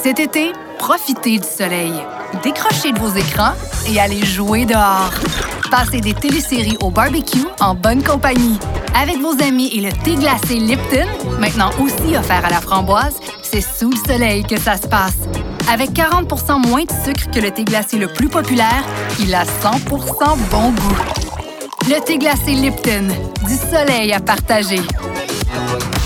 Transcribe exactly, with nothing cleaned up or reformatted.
Cet été, profitez du soleil. Décrochez de vos écrans et allez jouer dehors. Passez des téléséries au barbecue en bonne compagnie. Avec vos amis et le thé glacé Lipton, maintenant aussi offert à la framboise, c'est sous le soleil que ça se passe. Avec quarante pour cent moins de sucre que le thé glacé le plus populaire, il a cent pour cent bon goût. Le thé glacé Lipton, du soleil à partager.